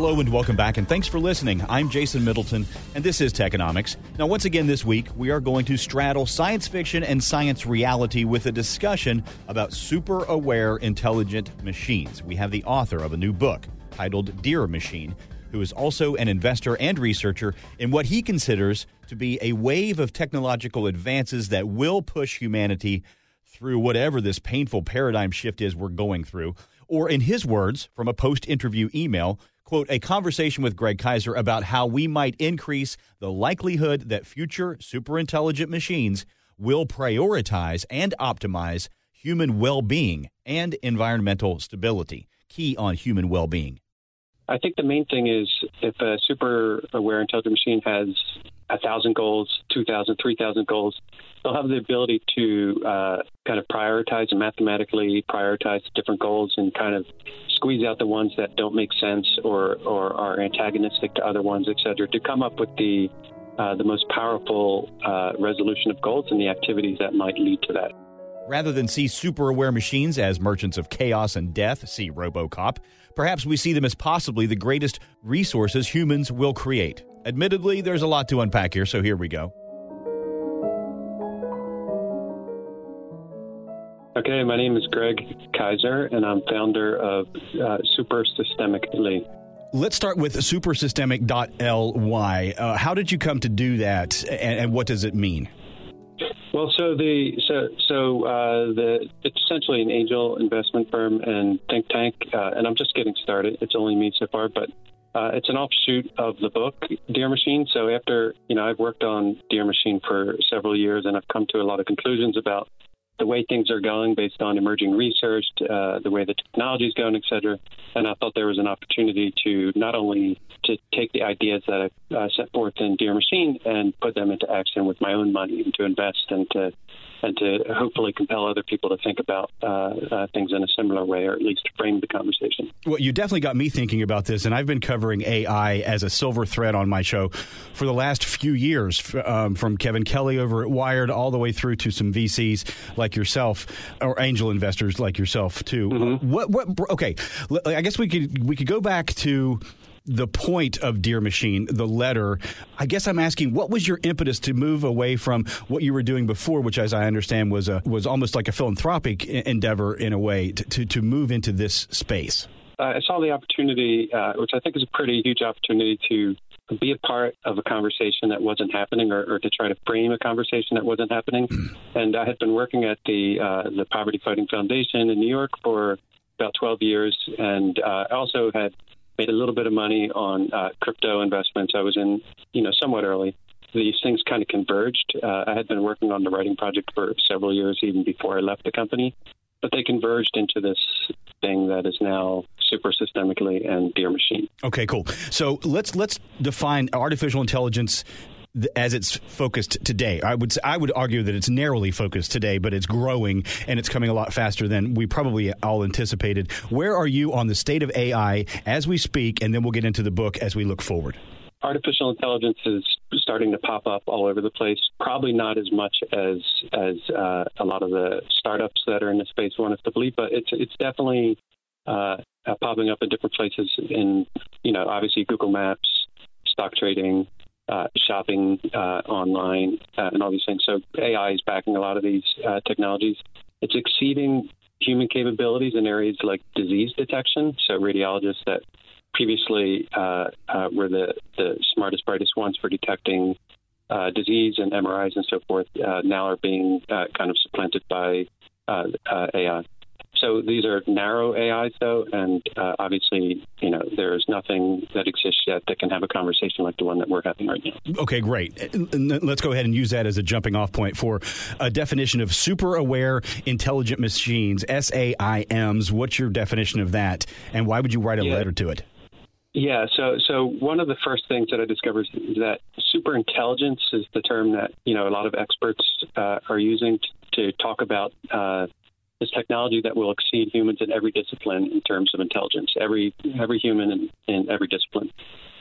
Hello and welcome back, and thanks for listening. I'm Jason Middleton, and this is Techonomics. Now, once again this week, we are going to straddle science fiction and science reality with a discussion about super-aware intelligent machines. We have the author of a new book titled Dear Machine, who is also an investor and researcher in what he considers to be a wave of technological advances that will push humanity through whatever this painful paradigm shift is we're going through. Or in his words, from a post-interview email, quote, a conversation with Greg Kaiser about how we might increase the likelihood that future superintelligent machines will prioritize and optimize human well-being and environmental stability. Key on human well-being. I think the main thing is if a super aware intelligent machine has 1,000 goals, 2,000, 3,000 goals, they'll have the ability to kind of prioritize and mathematically prioritize different goals and kind of squeeze out the ones that don't make sense or are antagonistic to other ones, et cetera, to come up with the most powerful resolution of goals and the activities that might lead to that. Rather than see super-aware machines as merchants of chaos and death, see RoboCop, perhaps we see them as possibly the greatest resources humans will create. Admittedly, there's a lot to unpack here, so here we go. Okay, my name is Greg Kaiser, and I'm founder of Super Systemically. Let's start with supersystemic.ly. How did you come to do that, and what does it mean? Well, it's essentially an angel investment firm and think tank, and I'm just getting started. It's only me so far, but it's an offshoot of the book Dear Machine. So after I've worked on Dear Machine for several years, and I've come to a lot of conclusions about the way things are going based on emerging research, the way the technology is going, et cetera. And I thought there was an opportunity to not only to take the ideas that I set forth in Dear Machine and put them into action with my own money and to invest and to hopefully compel other people to think about things in a similar way, or at least frame the conversation. Well, you definitely got me thinking about this, and I've been covering AI as a silver thread on my show for the last few years, from Kevin Kelly over at Wired all the way through to some VCs like yourself, or angel investors like yourself too. Mm-hmm. Okay, I guess we could go back to the point of Dear Machine, the letter. I guess I'm asking, what was your impetus to move away from what you were doing before, which, as I understand, was almost like a philanthropic endeavor in a way, to move into this space? I saw the opportunity, which I think is a pretty huge opportunity, to be a part of a conversation that wasn't happening, or to try to frame a conversation that wasn't happening. And I had been working at the Poverty Fighting Foundation in New York for about 12 years, and I also had made a little bit of money on crypto investments. I was in, somewhat early. These things kind of converged. I had been working on the writing project for several years, even before I left the company, but they converged into this thing that is now Super Systemically and Dear Machine. Okay, cool. So let's define artificial intelligence as it's focused today. I would argue that it's narrowly focused today, but it's growing and it's coming a lot faster than we probably all anticipated. Where are you on the state of AI as we speak? And then we'll get into the book as we look forward. Artificial intelligence is starting to pop up all over the place. Probably not as much as a lot of the startups that are in the space want us to believe, but it's definitely popping up in different places. In obviously Google Maps, stock trading, shopping online, and all these things. So AI is backing a lot of these technologies. It's exceeding human capabilities in areas like disease detection. So radiologists that previously were the smartest, brightest ones for detecting disease and MRIs and so forth now are being kind of supplanted by AI. So these are narrow AIs, though, and obviously, there's nothing that exists yet that can have a conversation like the one that we're having right now. Okay, great. Let's go ahead and use that as a jumping off point for a definition of super aware intelligent machines, SAIMs. What's your definition of that, and why would you write a letter to it? Yeah, so one of the first things that I discovered is that super intelligence is the term that, a lot of experts are using to talk about this technology that will exceed humans in every discipline in terms of intelligence, every human in every discipline.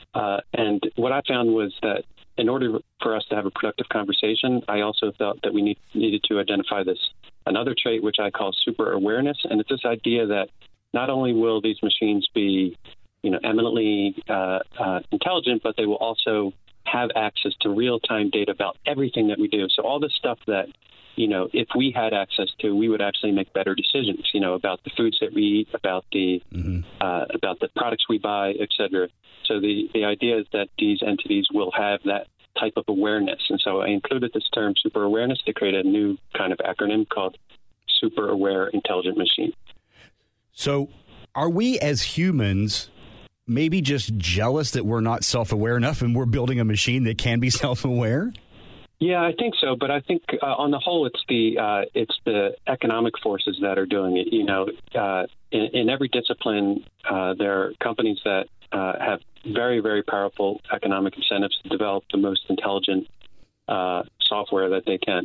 And what I found was that in order for us to have a productive conversation, I also felt that we needed to identify another trait, which I call super awareness. And it's this idea that not only will these machines be eminently intelligent, but they will also have access to real-time data about everything that we do. So all the stuff that, if we had access to, we would actually make better decisions, about the foods that we eat, about the products we buy, et cetera. So the idea is that these entities will have that type of awareness. And so I included this term super awareness to create a new kind of acronym called Super Aware Intelligent Machine. So are we as humans maybe just jealous that we're not self-aware enough and we're building a machine that can be self-aware? Yeah, I think so. But I think on the whole, it's the economic forces that are doing it. In every discipline, there are companies that have very, very powerful economic incentives to develop the most intelligent software that they can.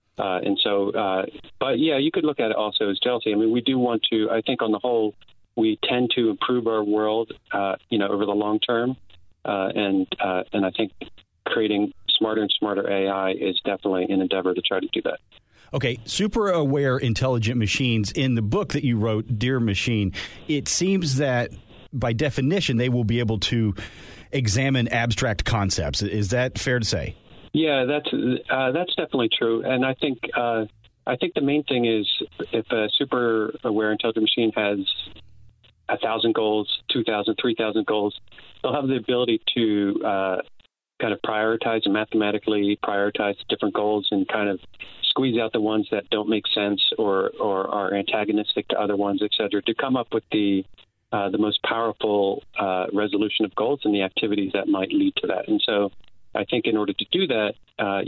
But yeah, you could look at it also as jealousy. I mean, we do want to, I think on the whole, we tend to improve our world, over the long term. And I think creating smarter and smarter AI is definitely an endeavor to try to do that. Okay, super aware intelligent machines. In the book that you wrote, Dear Machine, it seems that by definition they will be able to examine abstract concepts. Is that fair to say? Yeah, that's definitely true. And I think the main thing is if a super aware intelligent machine has 1,000 goals, 2,000, 3,000 goals, they'll have the ability to kind of prioritize and mathematically prioritize different goals and kind of squeeze out the ones that don't make sense or are antagonistic to other ones, et cetera, to come up with the most powerful resolution of goals and the activities that might lead to that. And so I think in order to do that,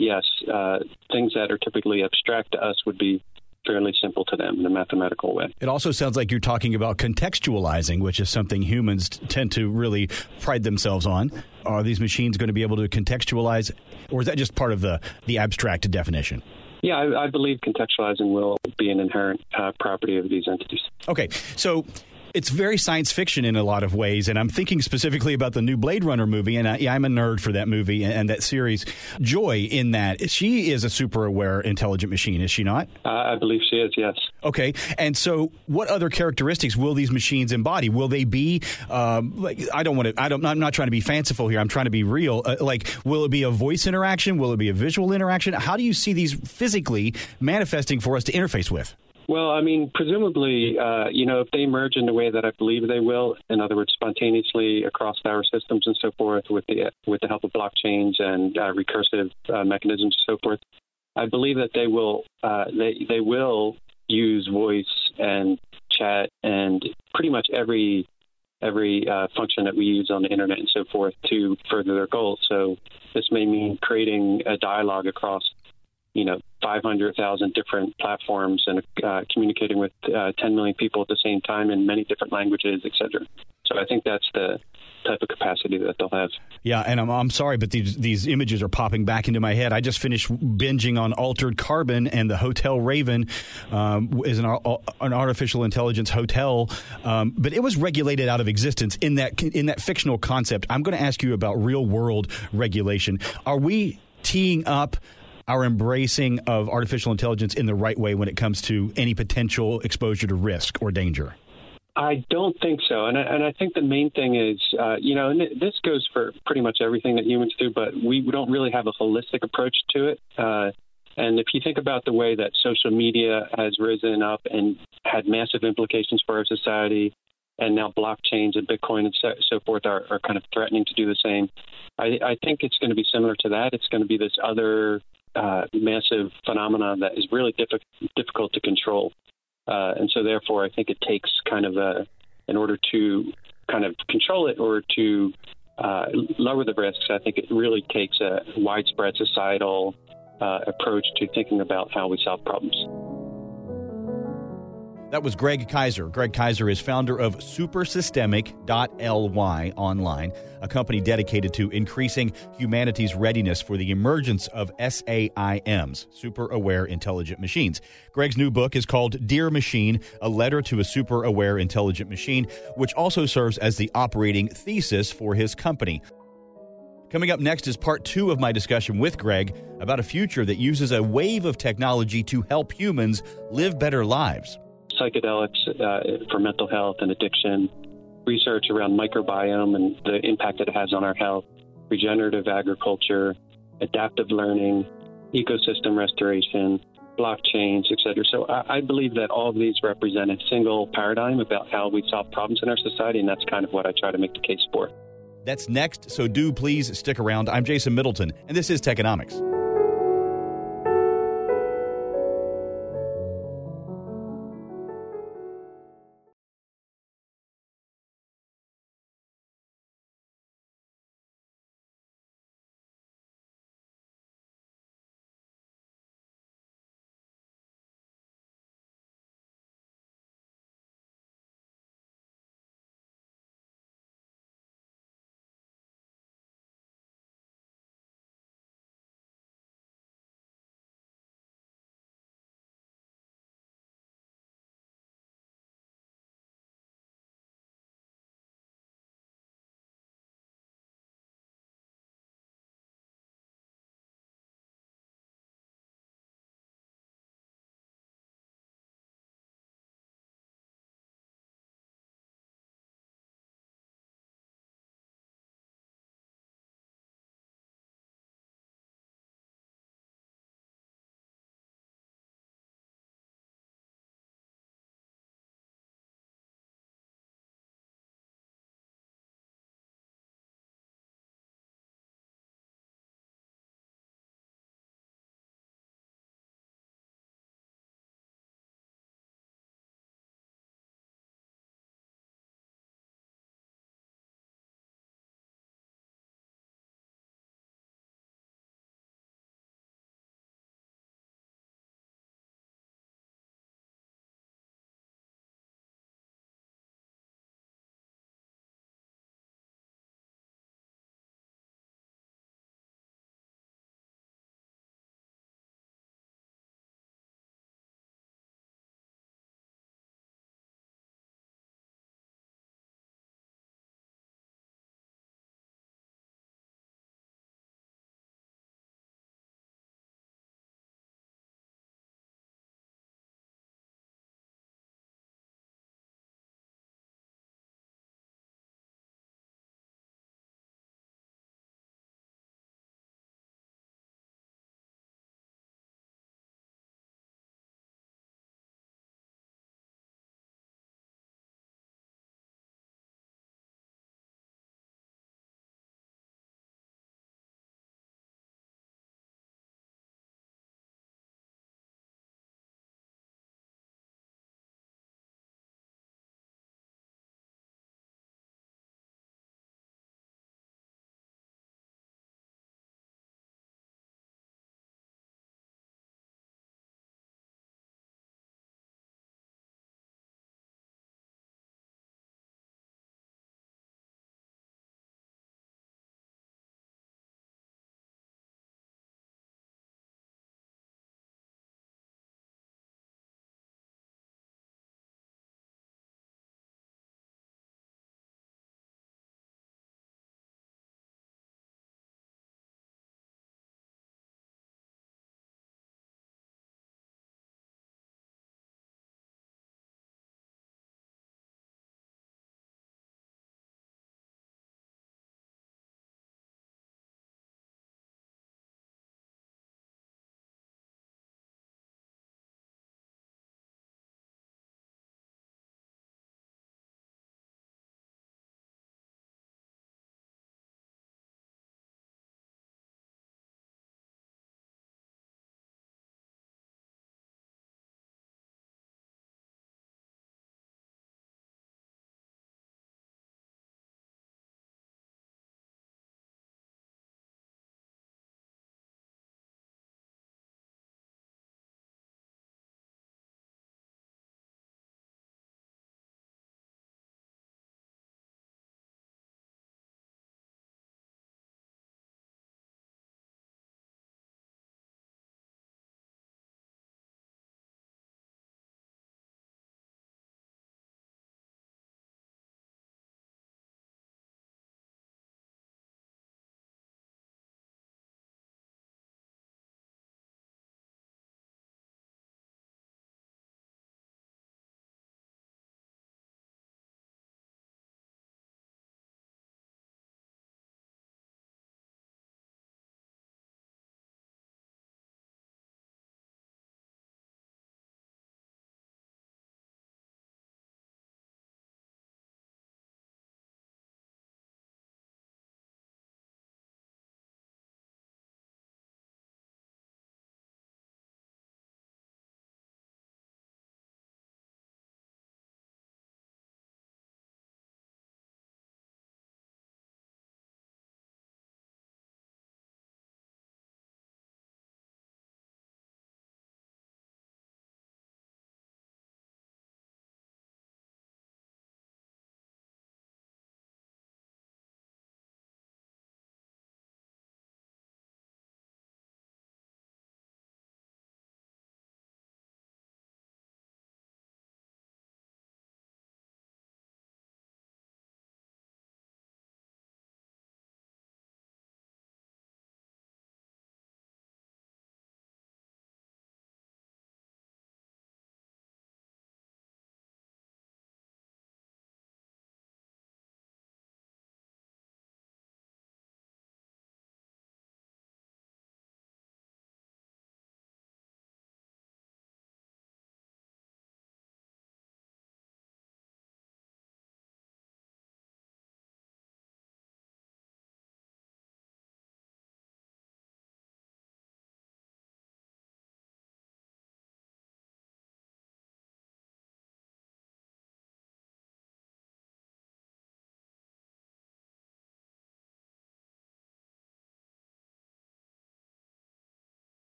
things that are typically abstract to us would be fairly simple to them in a mathematical way. It also sounds like you're talking about contextualizing, which is something humans tend to really pride themselves on. Are these machines going to be able to contextualize, or is that just part of the abstract definition? Yeah, I believe contextualizing will be an inherent property of these entities. Okay, so it's very science fiction in a lot of ways, and I'm thinking specifically about the new Blade Runner movie, and I'm a nerd for that movie and that series. Joy, in that, she is a super aware intelligent machine, is she not? I believe she is, yes. Okay, and so what other characteristics will these machines embody? Will they be I'm not trying to be fanciful here. I'm trying to be real. Will it be a voice interaction? Will it be a visual interaction? How do you see these physically manifesting for us to interface with? Well, I mean, presumably, if they merge in the way that I believe they will, in other words, spontaneously across our systems and so forth, with the help of blockchains and recursive mechanisms and so forth, I believe that they will use voice and chat and pretty much every function that we use on the internet and so forth to further their goals. So this may mean creating a dialogue across 500,000 different platforms and communicating with 10 million people at the same time in many different languages, et cetera. So I think that's the type of capacity that they'll have. Yeah, and I'm sorry, but these images are popping back into my head. I just finished binging on Altered Carbon, and the Hotel Raven is an artificial intelligence hotel, but it was regulated out of existence in that fictional concept. I'm going to ask you about real-world regulation. Are we teeing up our embracing of artificial intelligence in the right way when it comes to any potential exposure to risk or danger? I don't think so. And I think the main thing is, and this goes for pretty much everything that humans do, but we don't really have a holistic approach to it. And if you think about the way that social media has risen up and had massive implications for our society, and now blockchains and Bitcoin and so forth are kind of threatening to do the same, I think it's going to be similar to that. It's going to be this other massive phenomenon that is really difficult to control. And so therefore, I think it takes kind of in order to kind of control it or to lower the risks, I think it really takes a widespread societal approach to thinking about how we solve problems. That was Greg Kaiser. Greg Kaiser is founder of Supersystemic.ly online, a company dedicated to increasing humanity's readiness for the emergence of SAIMs, Super Aware Intelligent Machines. Greg's new book is called Dear Machine, a letter to a super aware intelligent machine, which also serves as the operating thesis for his company. Coming up next is part 2 of my discussion with Greg about a future that uses a wave of technology to help humans live better lives. Psychedelics for mental health and addiction, research around microbiome and the impact that it has on our health, regenerative agriculture, adaptive learning, ecosystem restoration, blockchains, et cetera. So I believe that all of these represent a single paradigm about how we solve problems in our society, and that's kind of what I try to make the case for. That's next, so do please stick around. I'm Jason Middleton, and this is Techonomics.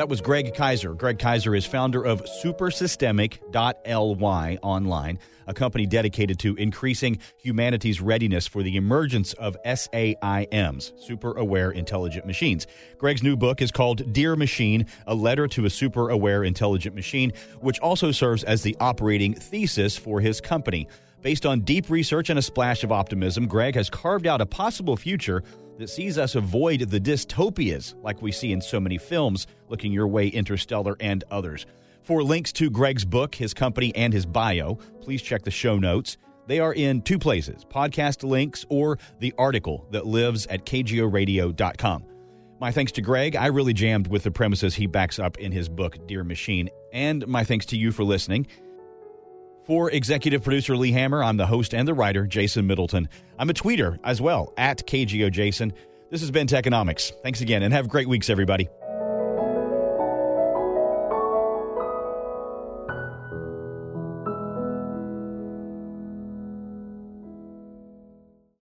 That was Greg Kaiser. Greg Kaiser is founder of Supersystemic.ly online, a company dedicated to increasing humanity's readiness for the emergence of SAIMs, super-aware intelligent machines. Greg's new book is called Dear Machine, a letter to a super-aware intelligent machine, which also serves as the operating thesis for his company. Based on deep research and a splash of optimism, Greg has carved out a possible future that sees us avoid the dystopias like we see in so many films, looking your way, Interstellar and others. For links to Greg's book, his company, and his bio, please check the show notes. They are in two places, podcast links or the article that lives at kgoradio.com. My thanks to Greg. I really jammed with the premises he backs up in his book, Dear Machine. And my thanks to you for listening. For executive producer Lee Hammer, I'm the host and the writer, Jason Middleton. I'm a tweeter as well, at KGOJason. This has been Techonomics. Thanks again, and have great weeks, everybody.